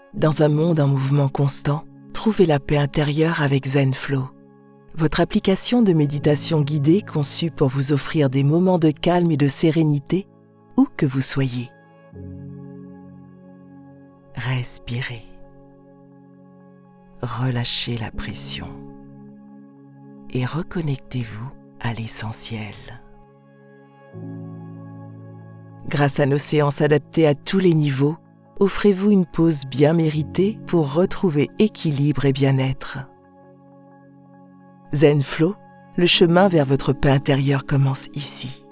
Dans un monde en mouvement constant, trouvez la paix intérieure avec Zenflow, votre application de méditation guidée conçue pour vous offrir des moments de calme et de sérénité où que vous soyez. Respirez. Relâchez la pression et reconnectez-vous à l'essentiel. Grâce à nos séances adaptées à tous les niveaux, offrez-vous une pause bien méritée pour retrouver équilibre et bien-être. Zenflow, le chemin vers votre paix intérieure commence ici.